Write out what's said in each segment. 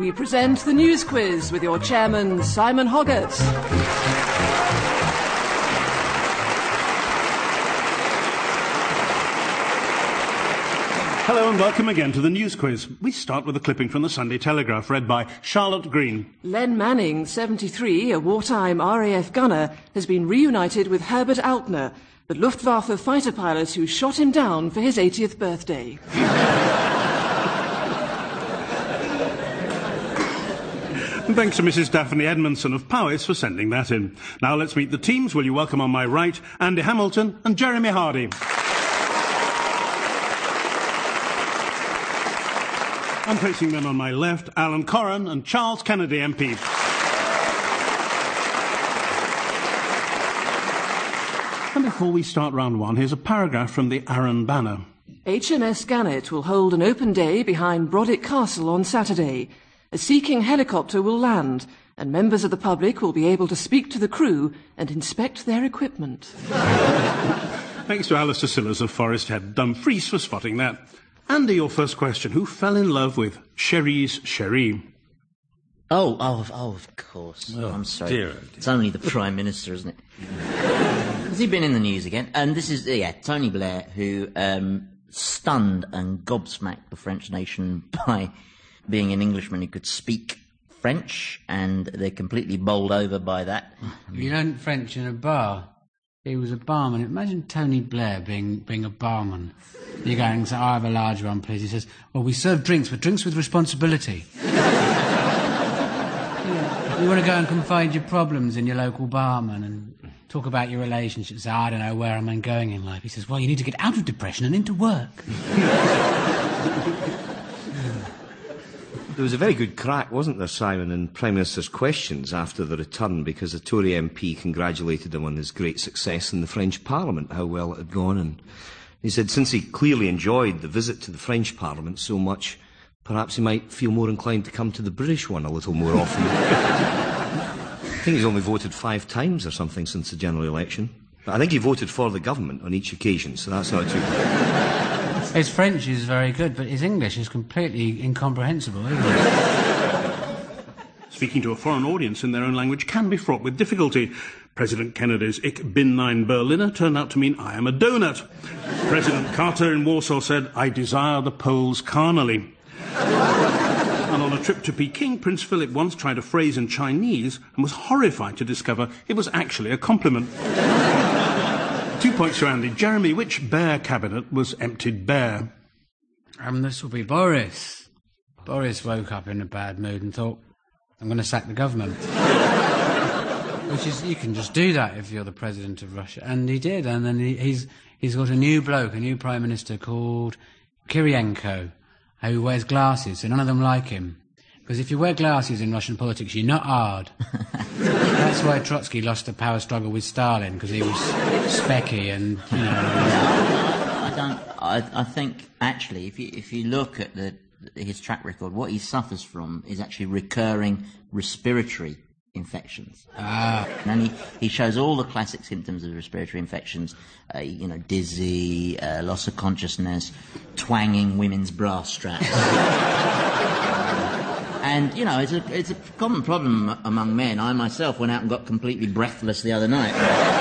we present the News Quiz with your chairman, Simon Hoggart. Hello and welcome again to the News Quiz. We start with a clipping from the Sunday Telegraph read by Charlotte Green. Len Manning, 73, a wartime RAF gunner, has been reunited with Herbert Altner, the Luftwaffe fighter pilot who shot him down for his 80th birthday. Thanks to Mrs. Daphne Edmondson of Powys for sending that in. Now let's meet the teams. Will you welcome on my right Andy Hamilton and Jeremy Hardy. And facing them on my left, Alan Corran and Charles Kennedy MP. And before we start round one, here's a paragraph from the Arran Banner. HMS Gannet will hold an open day behind Brodick Castle on Saturday. A Sea King helicopter will land, and members of the public will be able to speak to the crew and inspect their equipment. Thanks to Alistair Sillars of Forest Head, Dumfries, for spotting that. Andy, your first question. Who fell in love with Cherise Cherie? Oh, of course. Oh, I'm sorry. dear. It's only the Prime Minister, isn't it? Has he been in the news again? And this is, Tony Blair, who stunned and gobsmacked the French nation by being an Englishman who could speak French, and they're completely bowled over by that. You learned French in a bar. He was a barman. Imagine Tony Blair being a barman. You go and say, I have a large one, please. He says, well, we serve drinks, but drinks with responsibility. You want to go and confide your problems in your local barman and talk about your relationships. Say, I don't know, where am I going in life? He says, well, you need to get out of depression and into work. There was a very good crack, wasn't there, Simon, in Prime Minister's questions after the return, because a Tory MP congratulated him on his great success in the French Parliament, how well it had gone, and he said since he clearly enjoyed the visit to the French Parliament so much, perhaps he might feel more inclined to come to the British one a little more often. I think he's only voted 5 times or something since the general election. But I think he voted for the government on each occasion, so that's not too bad. His French is very good, but his English is completely incomprehensible, isn't it? Speaking to a foreign audience in their own language can be fraught with difficulty. President Kennedy's Ich bin ein Berliner turned out to mean I am a donut. President Carter in Warsaw said, I desire the Poles carnally. And on a trip to Peking, Prince Philip once tried a phrase in Chinese and was horrified to discover it was actually a compliment. 2 points to Andy. Jeremy, which Bear cabinet was emptied bare? This will be Boris. Boris woke up in a bad mood and thought, I'm going to sack the government. Which is, you can just do that if you're the president of Russia. And he did, and then he's got a new bloke, a new prime minister called Kirienko, who wears glasses, so none of them like him. Because if you wear glasses in Russian politics, you're not hard. That's why Trotsky lost the power struggle with Stalin, because he was specky and, you know... I think, actually, if you look at his track record, what he suffers from is actually recurring respiratory infections. And he shows all the classic symptoms of respiratory infections, dizzy, loss of consciousness, twanging women's bra straps. And, it's a common problem among men. I myself went out and got completely breathless the other night.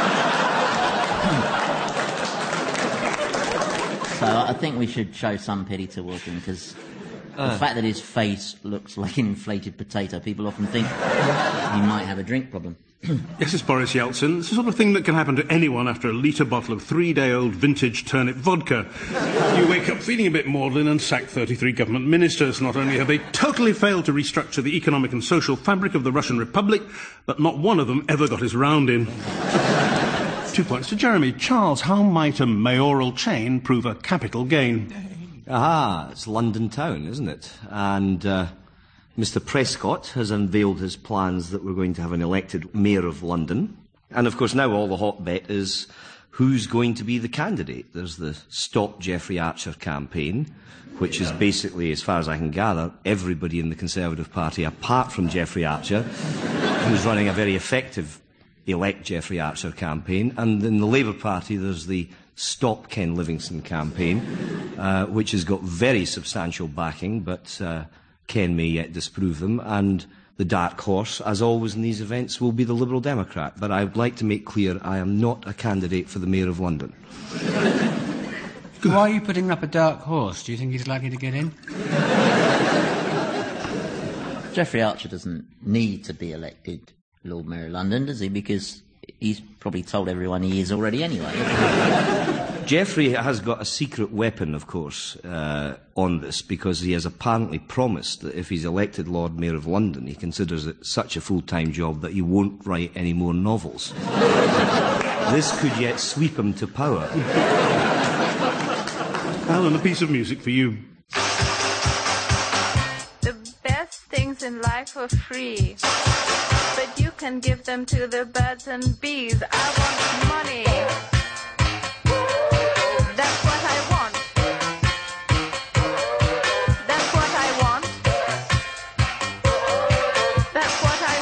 So I think we should show some pity towards him, because the fact that his face looks like an inflated potato, people often think he might have a drink problem. Yes, it's Boris Yeltsin. It's the sort of thing that can happen to anyone after a litre bottle of 3-day-old vintage turnip vodka. You wake up feeling a bit maudlin and sack 33 government ministers. Not only have they totally failed to restructure the economic and social fabric of the Russian Republic, but not one of them ever got his round in. 2 points to Jeremy. Charles, how might a mayoral chain prove a capital gain? It's London town, isn't it? And Mr. Prescott has unveiled his plans that we're going to have an elected mayor of London. And, of course, now all the hot bet is who's going to be the candidate. There's the Stop Jeffrey Archer campaign, which is basically, as far as I can gather, everybody in the Conservative Party, apart from Jeffrey Archer, who's running a very effective Elect Jeffrey Archer campaign. And in the Labour Party, there's the Stop Ken Livingstone campaign, which has got very substantial backing, but Ken may yet disprove them, and the dark horse, as always in these events, will be the Liberal Democrat. But I would like to make clear I am not a candidate for the Mayor of London. Why are you putting up a dark horse? Do you think he's likely to get in? Geoffrey Archer doesn't need to be elected Lord Mayor of London, does he? Because he's probably told everyone he is already anyway. Geoffrey has got a secret weapon, of course, on this, because he has apparently promised that if he's elected Lord Mayor of London, he considers it such a full-time job that he won't write any more novels. This could yet sweep him to power. Alan, a piece of music for you. The best things in life are free, but you can give them to the birds and bees. I want money. That's what I want. That's what I want. That's what I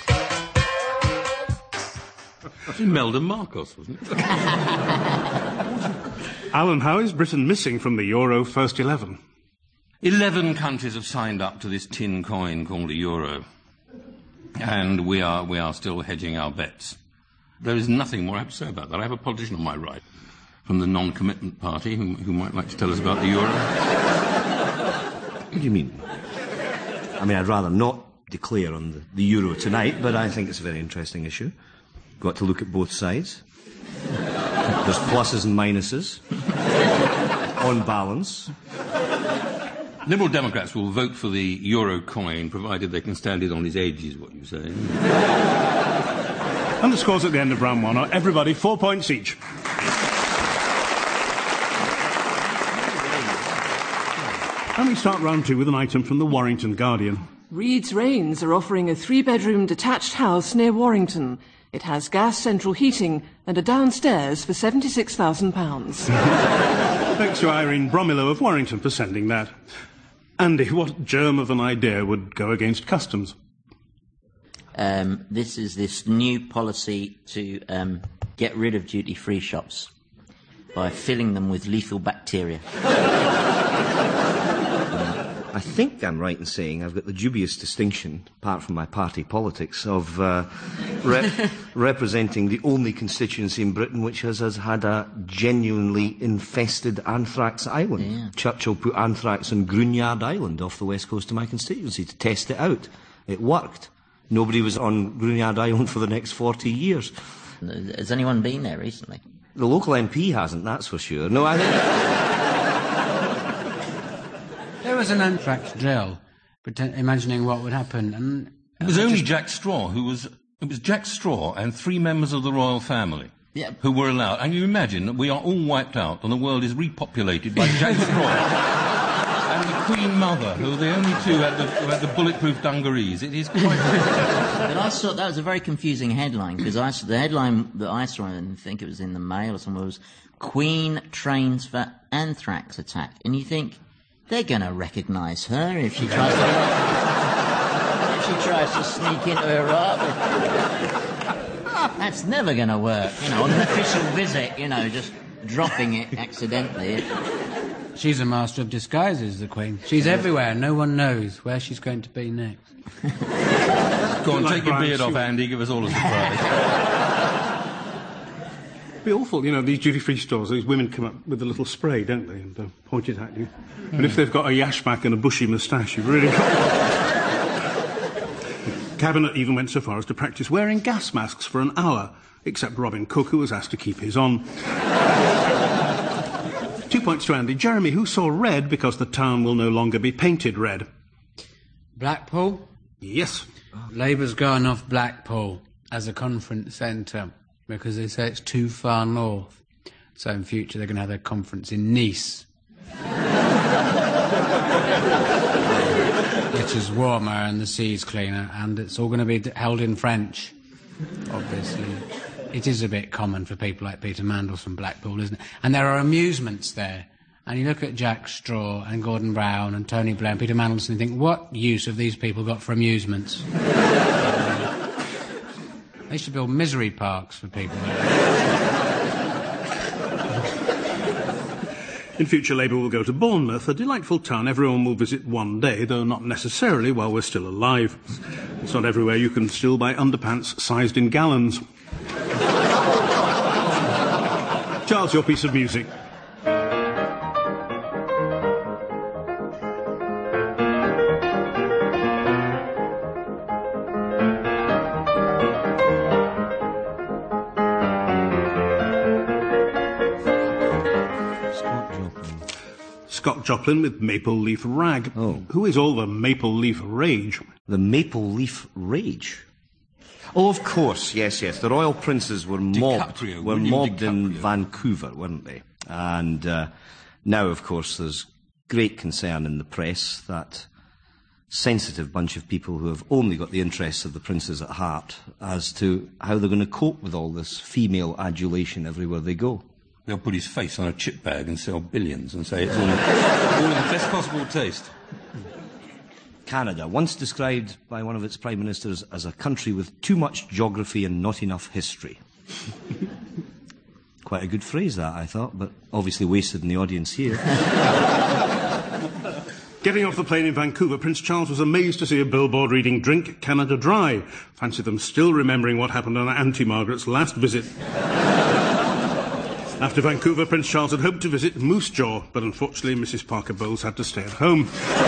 want. Imelda Marcos, wasn't it? Alan, how is Britain missing from the Euro first 11? 11 countries have signed up to this tin coin called a euro. And we are still hedging our bets. There is nothing more I have to say about that. I have a politician on my right from the non-commitment party who might like to tell us about the euro. What do you mean? I mean, I'd rather not declare on the euro tonight, but I think it's a very interesting issue. Got to look at both sides. There's pluses and minuses. On balance. Liberal Democrats will vote for the euro coin, provided they can stand it on its edge, is what you say. And the scores at the end of round one are everybody 4 points each. And we start round two with an item from the Warrington Guardian. Reed's Rains are offering a 3-bedroom detached house near Warrington. It has gas central heating and a downstairs for £76,000. Thanks to Irene Bromilo of Warrington for sending that. Andy, what germ of an idea would go against customs? This is this new policy to get rid of duty-free shops by filling them with lethal bacteria. I think I'm right in saying I've got the dubious distinction, apart from my party politics, of representing the only constituency in Britain which has had a genuinely infested anthrax island. Yeah. Churchill put anthrax on Groonyard Island off the west coast of my constituency to test it out. It worked. Nobody was on Groonyard Island for the next 40 years. Has anyone been there recently? The local MP hasn't, that's for sure. No, I think... There was an anthrax drill, imagining what would happen, and It was only Jack Straw it was Jack Straw and 3 members of the royal family who were allowed. And you imagine that we are all wiped out and the world is repopulated by Jack Straw and the Queen Mother, who are the only two who had the bulletproof dungarees. It is quite... But I saw that was a very confusing headline, because the headline that I saw, and I think it was in the Mail or somewhere, was Queen trains for anthrax attack. And you think, they're going to recognise her if she tries to sneak into Iraq. That's never going to work, on an official visit, just dropping it accidentally. she's a master of disguises, the Queen. She's everywhere. No one knows where she's going to be next. Go on, take your beard off, Andy. Give us all a surprise. It'd be awful, these duty-free stores, these women come up with a little spray, don't they, and point it at you. And if they've got a yashmak and a bushy moustache, you've really got... Cabinet even went so far as to practice wearing gas masks for an hour, except Robin Cook, who was asked to keep his on. 2 points to Andy. Jeremy, who saw red because the town will no longer be painted red? Blackpool? Yes. Labour's gone off Blackpool as a conference centre because they say it's too far north. So in future they're going to have their conference in Nice. Which is warmer and the sea's cleaner, and it's all going to be held in French, obviously. It is a bit common for people like Peter Mandels from Blackpool, isn't it? And there are amusements there. And you look at Jack Straw and Gordon Brown and Tony Blair and Peter Mandels and you think, what use have these people got for amusements? They should build misery parks for people. In future, Labour will go to Bournemouth, a delightful town everyone will visit one day, though not necessarily while we're still alive. It's not everywhere you can still buy underpants sized in gallons. Charles, your piece of music. Scott Joplin with Maple Leaf Rag. Oh. Who is all the Maple Leaf Rage? The Maple Leaf Rage? Oh, of course, yes. The royal princes were mobbed in Vancouver, weren't they? And now, of course, there's great concern in the press that sensitive bunch of people who have only got the interests of the princes at heart as to how they're going to cope with all this female adulation everywhere they go. They'll put his face on a chip bag and sell billions and say it's all in the best possible taste. Canada, once described by one of its prime ministers as a country with too much geography and not enough history. Quite a good phrase, that, I thought, but obviously wasted in the audience here. Getting off the plane in Vancouver, Prince Charles was amazed to see a billboard reading, "Drink Canada Dry." Fancy them still remembering what happened on Auntie Margaret's last visit. After Vancouver, Prince Charles had hoped to visit Moose Jaw, but unfortunately Mrs. Parker Bowles had to stay at home.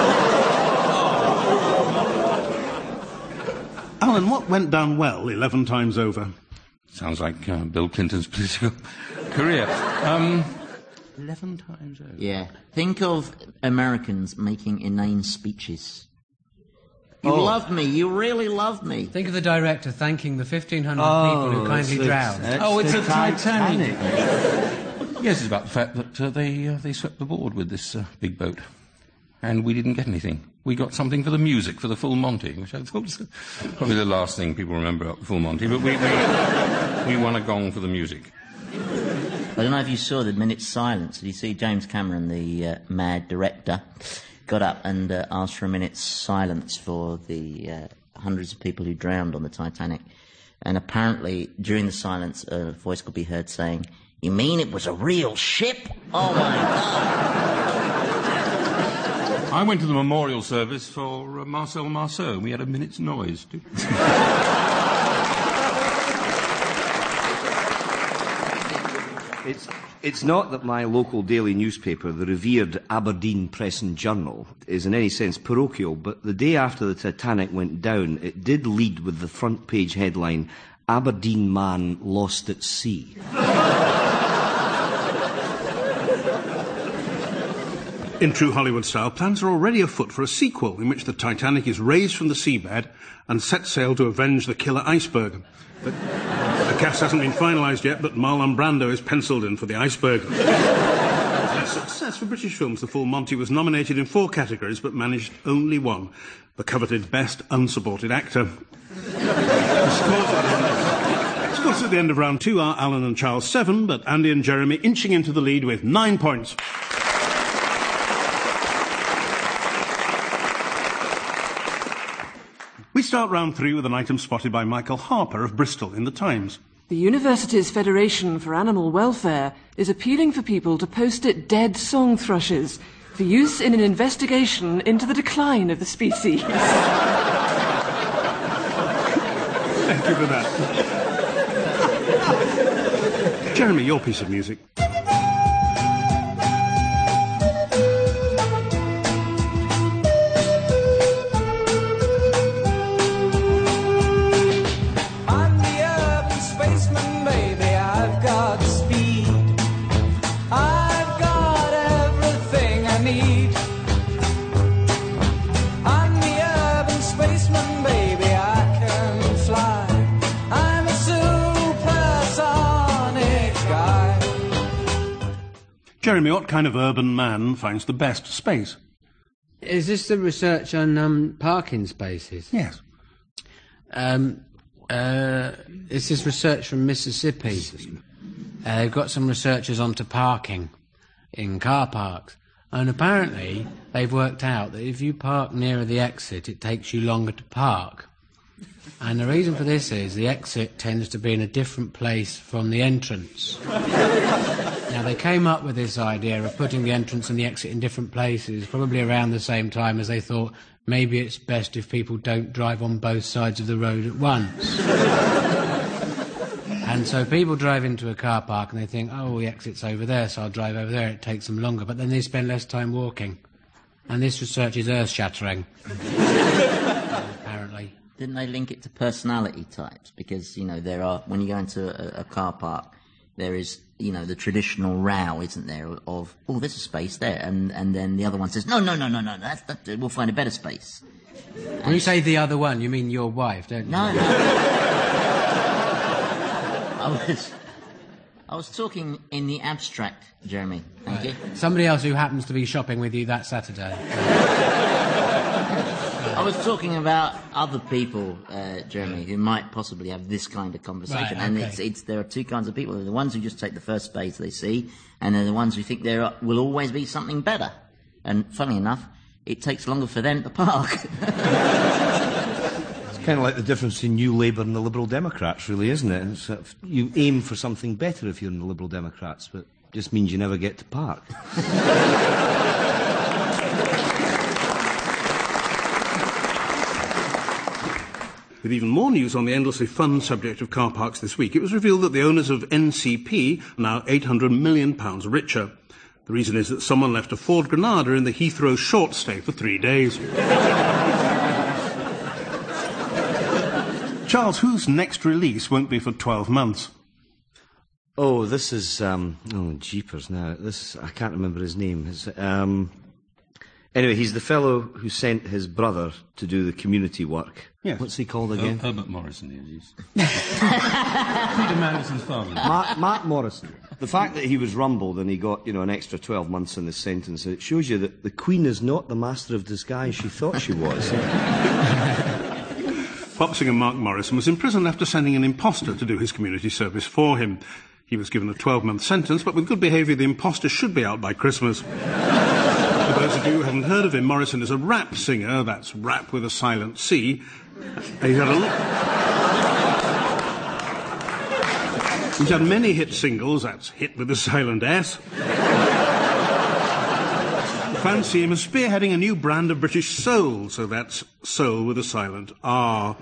Alan, what went down well 11 times over? Sounds like Bill Clinton's political career. 11 times over. Yeah. Think of Americans making inane speeches. You loved me. You really loved me. Think of the director thanking the 1,500 people who kindly drowned. It's a Titanic. Yes, it's about the fact that they swept the board with this big boat. And we didn't get anything. We got something for the music, for the Full Monty, which I thought was probably the last thing people remember about the Full Monty. But we won a gong for the music. I don't know if you saw the minute's silence. Did you see James Cameron, the mad director, got up and asked for a minute's silence for the hundreds of people who drowned on the Titanic. And apparently, during the silence, a voice could be heard saying, "You mean it was a real ship? Oh, my God." I went to the memorial service for Marcel Marceau. We had a minute's noise, too. It's not that my local daily newspaper, the revered Aberdeen Press and Journal, is in any sense parochial, but the day after the Titanic went down, it did lead with the front page headline, "Aberdeen Man Lost at Sea." In true Hollywood style, plans are already afoot for a sequel in which the Titanic is raised from the seabed and set sail to avenge the killer iceberg. The cast hasn't been finalised yet, but Marlon Brando is penciled in for the iceberg. A success for British films, The Full Monty was nominated in 4 categories but managed only one, the coveted Best Unsupported Actor. Scores at the end of round 2 are Alan and Charles 7, but Andy and Jeremy inching into the lead with 9 points. We start round 3 with an item spotted by Michael Harper of Bristol in the Times. The University's Federation for Animal Welfare is appealing for people to post it dead song thrushes for use in an investigation into the decline of the species. Thank you for that. Jeremy, your piece of music. Jeremy, what kind of urban man finds the best space? Is this the research on parking spaces? Yes. This is research from Mississippi. They've got some researchers onto parking in car parks. And apparently they've worked out that if you park nearer the exit, it takes you longer to park. And the reason for this is the exit tends to be in a different place from the entrance. Now, they came up with this idea of putting the entrance and the exit in different places, probably around the same time as they thought maybe it's best if people don't drive on both sides of the road at once. And so people drive into a car park and they think, oh, the exit's over there, so I'll drive over there, it takes them longer. But then they spend less time walking. And this research is earth-shattering, apparently. Didn't they link it to personality types? Because, there are, when you go into a car park, there is, the traditional row, isn't there, of, oh, there's a space there. And then the other one says, no, we'll find a better space. When you say the other one, you mean your wife, don't you? No. I was talking in the abstract, Jeremy. Thank you. Somebody else who happens to be shopping with you that Saturday. I was talking about other people, Jeremy, who might possibly have this kind of conversation. Right, okay. And there are two kinds of people. There are the ones who just take the first space they see, and there are the ones who think there will always be something better. And funnily enough, it takes longer for them to park. It's kind of like the difference between New Labour and the Liberal Democrats, really, isn't it? It's, you aim for something better if you're in the Liberal Democrats, but it just means you never get to park. With even more news on the endlessly fun subject of car parks this week, it was revealed that the owners of NCP are now £800 million richer. The reason is that someone left a Ford Granada in the Heathrow short stay for 3 days. Charles, whose next release won't be for 12 months? Oh, this is, jeepers now. I can't remember his name. Anyway, he's the fellow who sent his brother to do the community work. Yes. What's he called again? Herbert Morrison, yes. Peter Madison's father. Mark Morrison. The fact that he was rumbled and he got, an extra 12 months in the sentence, it shows you that the Queen is not the master of disguise she thought she was. Pop singer Mark Morrison was imprisoned after sending an imposter to do his community service for him. He was given a 12-month sentence, but with good behaviour, the imposter should be out by Christmas. For those of you who haven't heard of him, Morrison is a rap singer. That's rap with a silent C. He's had many hit singles. That's hit with a silent S. Fans see him as spearheading a new brand of British soul, so that's soul with a silent R.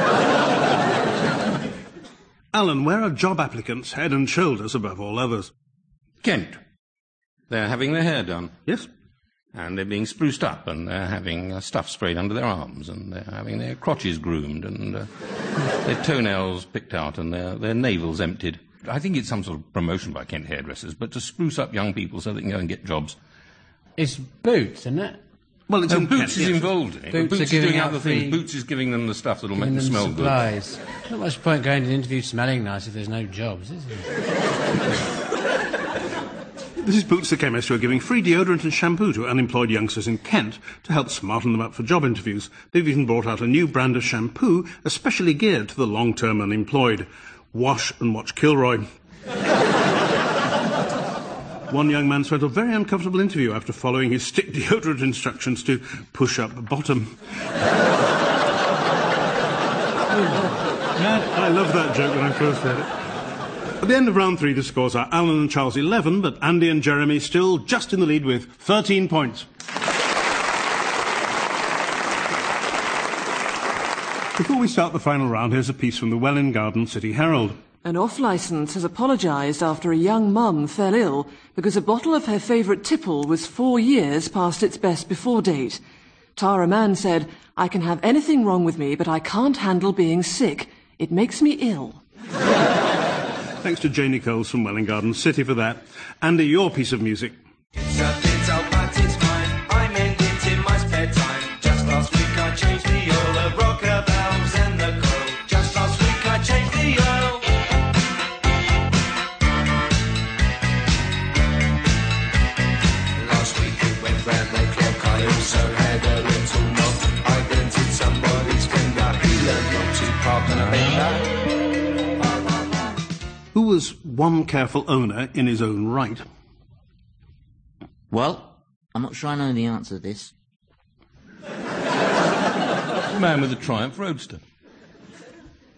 Alan, where are job applicants head and shoulders above all others? Kent. They're having their hair done. Yes. And they're being spruced up, and they're having stuff sprayed under their arms, and they're having their crotches groomed, and their toenails picked out, and their navels emptied. I think it's some sort of promotion by Kent hairdressers, but to spruce up young people so they can go and get jobs. It's Boots, isn't it? Well, Boots is involved in it. Boots Boots is doing other things. Boots is giving them the stuff that'll make them smell supplies. Good. Not much point going to an interview smelling nice if there's no jobs, is there? This is Boots the Chemist, who are giving free deodorant and shampoo to unemployed youngsters in Kent to help smarten them up for job interviews. They've even brought out a new brand of shampoo especially geared to the long-term unemployed. Wash and watch Kilroy. One young man spent a very uncomfortable interview after following his stick deodorant instructions to push up the bottom. I loved that joke when I first read it. At the end of round 3, the scores are Alan and Charles 11, but Andy and Jeremy still just in the lead with 13 points. Before we start the final round, here's a piece from the Welwyn Garden City Herald. An off-licence has apologised after a young mum fell ill because a bottle of her favourite tipple was 4 years past its best-before date. Tara Mann said, "I can have anything wrong with me, but I can't handle being sick. It makes me ill." Thanks to Janie Coles from Welwyn Garden City for that. Andy, your piece of music. It's a little, but it's mine. I mend it in my spare time. Just last week I changed the oil, the rocker valves and the coil. Just last week I changed the oil. Last week it went round the clock. I also had a little knock. I dented somebody's fender. He learned not to park on a bender. Who was one careful owner in his own right? Well, I'm not sure I know the answer to this. The man with the Triumph Roadster.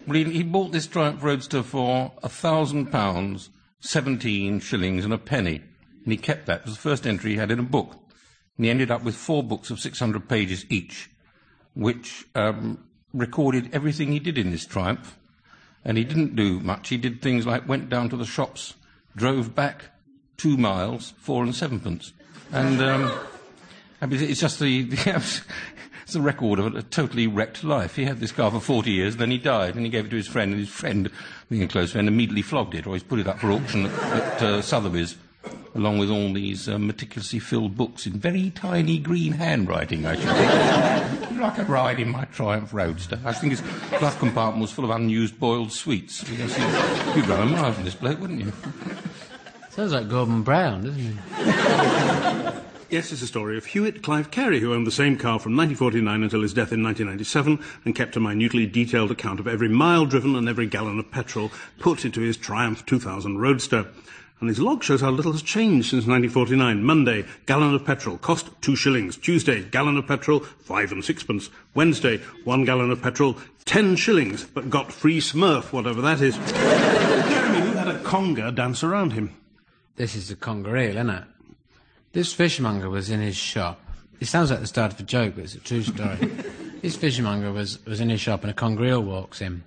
Well, he bought this Triumph Roadster for £1,000, 17 shillings and a penny. And he kept that. It was the first entry he had in a book. And he ended up with 4 books of 600 pages each, which recorded everything he did in this Triumph. And he didn't do much. He did things like went down to the shops, drove back 2 miles, 4 and 7pence. And it's just it's a record of a totally wrecked life. He had this car for 40 years, then he died, and he gave it to his friend, and his friend, being a close friend, immediately flogged it, or he's put it up for auction at Sotheby's, along with all these meticulously filled books in very tiny green handwriting, I should think. Like a ride in my Triumph Roadster. I think his glove compartment was full of unused boiled sweets. You'd run a mile from this bloke, wouldn't you? Sounds like Gordon Brown, doesn't he? Yes, it's a story of Hewitt Clive Carey, who owned the same car from 1949 until his death in 1997 and kept a minutely detailed account of every mile driven and every gallon of petrol put into his Triumph 2000 Roadster. And his log shows how little has changed since 1949. Monday, gallon of petrol, cost 2 shillings. Tuesday, gallon of petrol, 5 and 6pence. Wednesday, 1 gallon of petrol, 10 shillings, but got free Smurf, whatever that is. Jeremy, who had a conga dance around him. This is the conger eel, isn't it? This fishmonger was in his shop. It sounds like the start of a joke, but it's a true story. This fishmonger was in his shop and a conger eel walks in.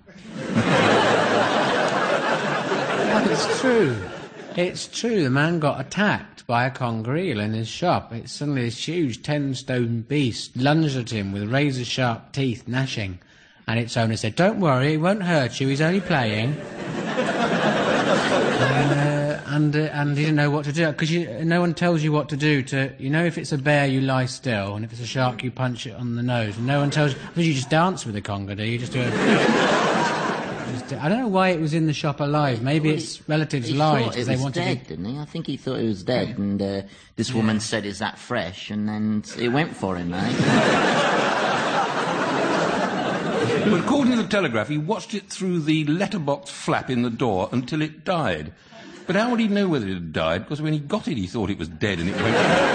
It's true. It's true. The man got attacked by a conger eel in his shop. It's suddenly this huge 10-stone beast lunged at him with razor-sharp teeth gnashing. And its owner said, "Don't worry, he won't hurt you, he's only playing." And he didn't know what to do, because no one tells you what to do to... You know, if it's a bear, you lie still, and if it's a shark, you punch it on the nose. And no one tells you... Because you just dance with a conga, do you? Just do I don't know why it was in the shop alive. Maybe its relatives lied because they wanted dead, didn't he? I think he thought it was dead, and this woman said, "Is that fresh?" And then it went for him, eh? But according to the Telegraph, he watched it through the letterbox flap in the door until it died. But how would he know whether it had died? Because when he got it, he thought it was dead, and it went...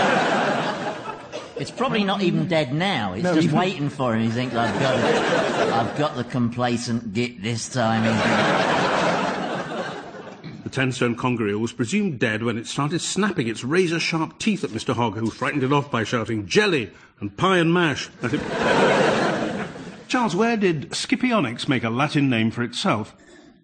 It's probably not even dead now. It's just waiting for him. He thinks, I've got the complacent git this time. The 10-stone conger eel was presumed dead when it started snapping its razor-sharp teeth at Mr. Hogg, who frightened it off by shouting jelly and pie and mash at it. Charles, where did Scipionyx make a Latin name for itself?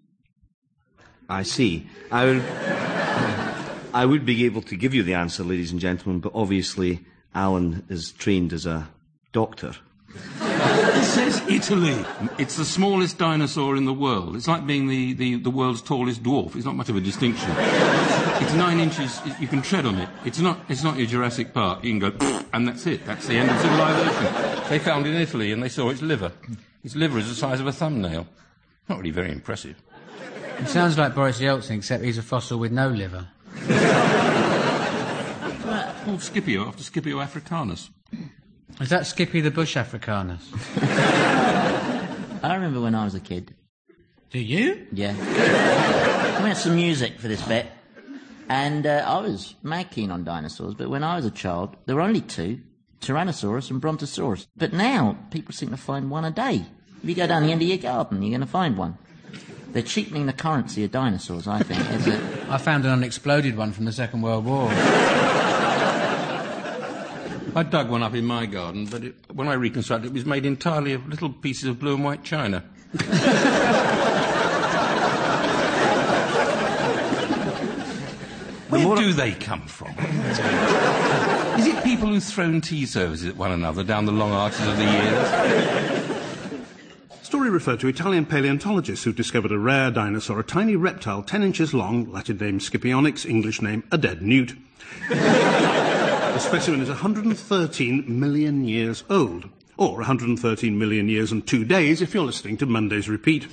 I see. I would be able to give you the answer, ladies and gentlemen, but obviously Alan is trained as a doctor. It says Italy. It's the smallest dinosaur in the world. It's like being the world's tallest dwarf. It's not much of a distinction. It's 9 inches. You can tread on it. It's not your Jurassic Park. You can go, and that's it. That's the end of civilization. They found it in Italy, and they saw its liver. Its liver is the size of a thumbnail. Not really very impressive. It sounds like Boris Yeltsin, except he's a fossil with no liver. Called Scipio, after Scipio Africanus. Is that Skippy the Bush Africanus? I remember when I was a kid. Do you? Yeah. We had some music for this bit. And I was mad keen on dinosaurs, but when I was a child, there were only 2, Tyrannosaurus and Brontosaurus. But now, people seem to find one a day. If you go down the end of your garden, you're going to find one. They're cheapening the currency of dinosaurs, I think. I found an unexploded one from the Second World War. I dug one up in my garden, but when I reconstructed it was made entirely of little pieces of blue and white china. Where do they come from? Is it people who've thrown tea services at one another down the long arches of the years? Story referred to Italian paleontologists who discovered a rare dinosaur, a tiny reptile 10 inches long, Latin name Scipionyx, English name a dead newt. The specimen is 113 million years old, or 113 million years and 2 days if you're listening to Monday's repeat.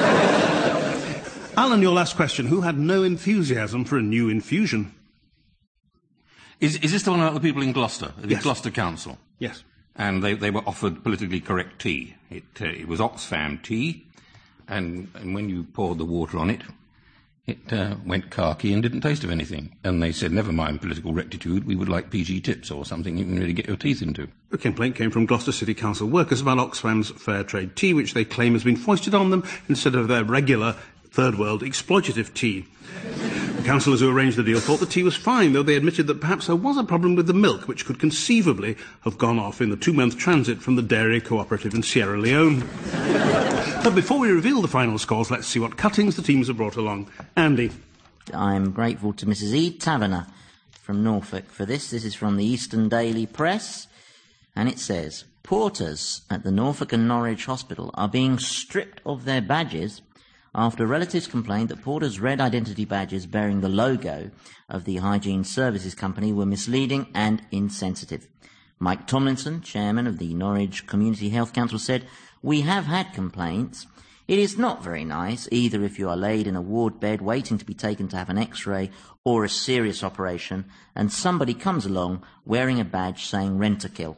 Alan, your last question. Who had no enthusiasm for a new infusion? Is this the one about the people in Gloucester, the Yes. Gloucester Council? Yes. And they were offered politically correct tea. It was Oxfam tea, and when you poured the water on it, It went khaki and didn't taste of anything. And they said, never mind political rectitude, we would like PG tips or something you can really get your teeth into. The complaint came from Gloucester City Council workers about Oxfam's fair trade tea, which they claim has been foisted on them instead of their regular third world exploitative tea. The councillors who arranged the deal thought the tea was fine, though they admitted that perhaps there was a problem with the milk, which could conceivably have gone off in the 2-month transit from the dairy cooperative in Sierra Leone. But before we reveal the final scores, let's see what cuttings the teams have brought along. Andy. I'm grateful to Mrs. E. Taverner from Norfolk for this. This is from the Eastern Daily Press, and it says, porters at the Norfolk and Norwich Hospital are being stripped of their badges after relatives complained that porters' red identity badges bearing the logo of the Hygiene Services Company were misleading and insensitive. Mike Tomlinson, chairman of the Norwich Community Health Council, said, "We have had complaints. It is not very nice, either if you are laid in a ward bed waiting to be taken to have an X-ray or a serious operation, and somebody comes along wearing a badge saying Rent-a-Kill."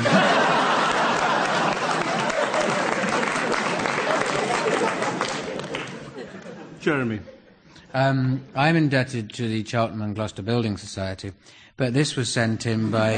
Jeremy. I'm indebted to the Cheltenham and Gloucester Building Society, but this was sent in by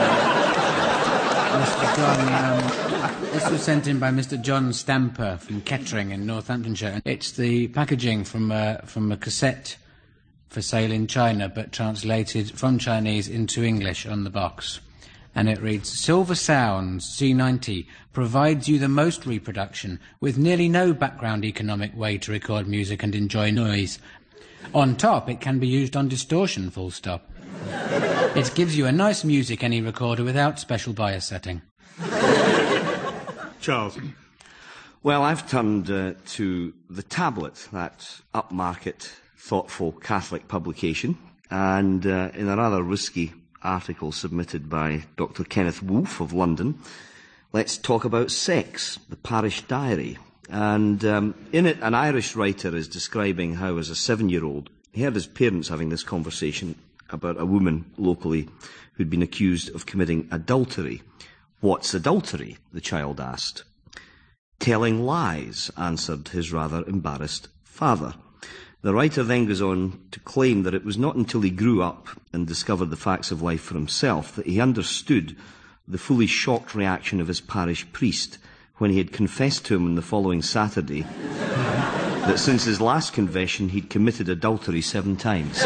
Mr. John Stamper from Kettering in Northamptonshire. It's the packaging from a cassette for sale in China, but translated from Chinese into English on the box. And it reads, Silver Sounds C90 provides you the most reproduction with nearly no background economic way to record music and enjoy noise. On top, it can be used on distortion, full stop. It gives you a nice music any recorder without special bias setting. Charles. Well, I've turned to The Tablet, that upmarket, thoughtful Catholic publication, and in a rather risky article submitted by Dr. Kenneth Wolfe of London, let's talk about sex, the parish diary. And in it, an Irish writer is describing how, as a 7-year-old, he heard his parents having this conversation about a woman locally who'd been accused of committing adultery. "What's adultery?" the child asked. "Telling lies," answered his rather embarrassed father. The writer then goes on to claim that it was not until he grew up and discovered the facts of life for himself that he understood the fully shocked reaction of his parish priest when he had confessed to him on the following Saturday that since his last confession he'd committed adultery 7 times.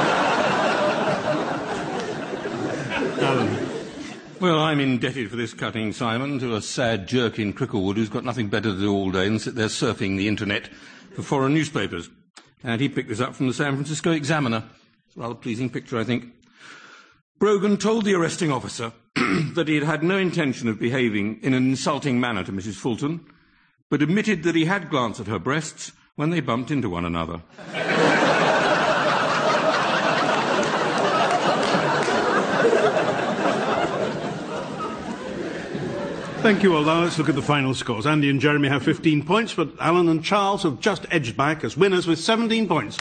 Alan. Well, I'm indebted for this cutting, Simon, to a sad jerk in Cricklewood who's got nothing better to do all day than sit there surfing the internet for foreign newspapers. And he picked this up from the San Francisco Examiner. It's a rather pleasing picture, I think. Brogan told the arresting officer that he had had no intention of behaving in an insulting manner to Mrs. Fulton, but admitted that he had glanced at her breasts when they bumped into one another. Thank you all. Now let's look at the final scores. Andy and Jeremy have 15 points, but Alan and Charles have just edged back as winners with 17 points.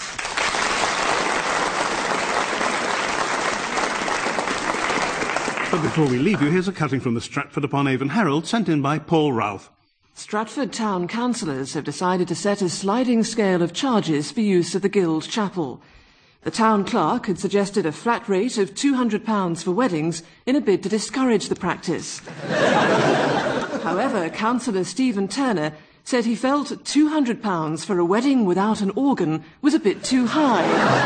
But before we leave you, here's a cutting from the Stratford-upon-Avon Herald sent in by Paul Ralph. Stratford town councillors have decided to set a sliding scale of charges for use of the Guild Chapel. The town clerk had suggested a flat rate of £200 for weddings in a bid to discourage the practice. However, Councillor Stephen Turner said he felt £200 for a wedding without an organ was a bit too high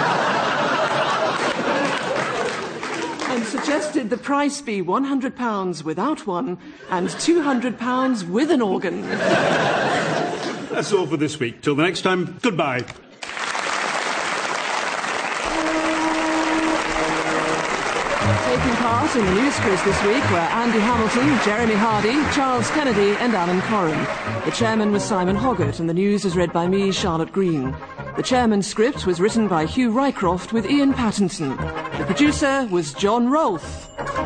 and suggested the price be £100 without one and £200 with an organ. That's all for this week. Till the next time, goodbye. Taking part in the news quiz this week were Andy Hamilton, Jeremy Hardy, Charles Kennedy and Alan Corran. The chairman was Simon Hoggart and the news was read by me, Charlotte Green. The chairman's script was written by Hugh Rycroft with Ian Pattinson. The producer was John Rolfe.